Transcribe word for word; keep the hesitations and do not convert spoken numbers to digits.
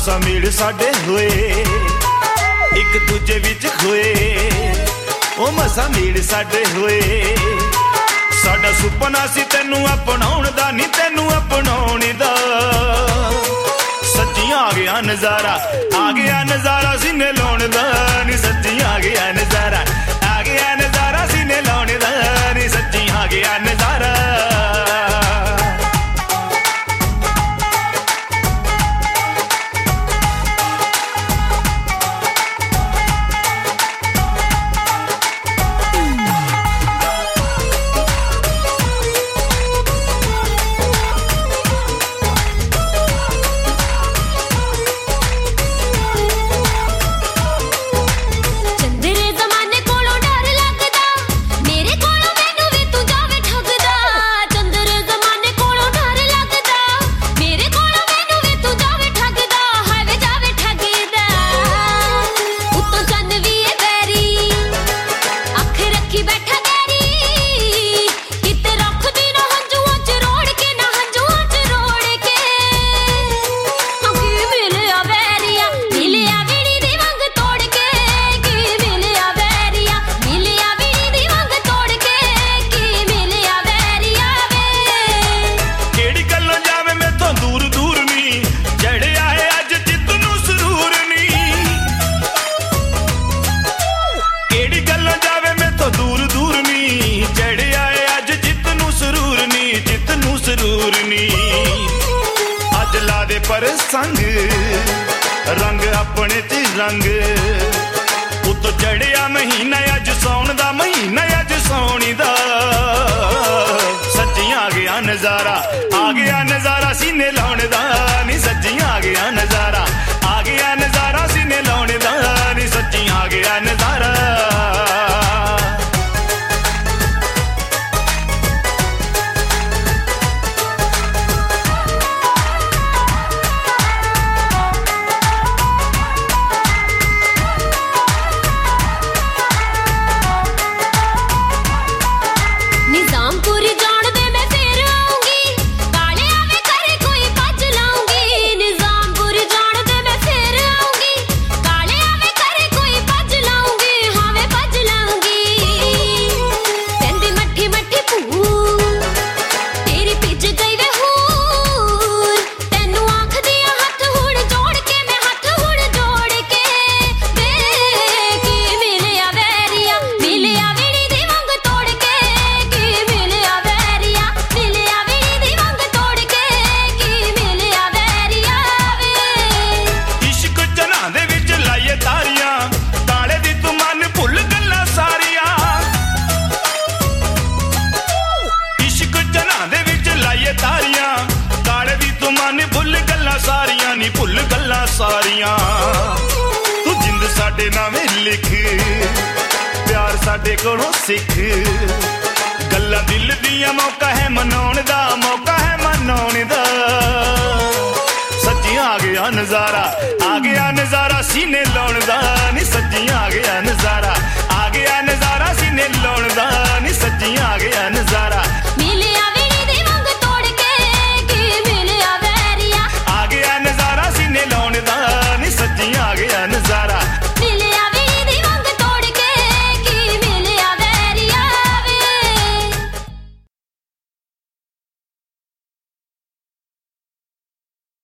मसा मेल साडे होए एक दूजे विच खोए ओ मसा मेल साडे होए साडा सुपना सी तैनू अपनाउण दा नी तैनू अपनाउण दा सच्ची आ गया नजारा आ गया नजारा सीने लाउण दा नी सच्ची आ गया नजारा आ गया नजारा सीने लाउण दा नी सच्ची आ गया नजारा पर संग रंग अपने च रंग उतो चढ़िया महीना अज सौन दा महीना अज सौनी दा सच्ची आ गया नजारा आ गया नजारा सीने लाउण दा नी सच्ची आ गया नजारा आ गया नजारा सीने लाउण दा नी सच्ची आ गया नजारा भुल गल्लां सारियां तू जिंद साडे नावें लिख प्यार साडे कोलों सिख गल्लां दिल दियां मौका है मनाउण दा मौका है मनाउण दा सच्ची आ गया नजारा आ गया नजारा सीने लाउण दा नी सच्ची आ गया नजारा आ गया नजारा सीने लाउण दा नी सच्ची आ गया नजारा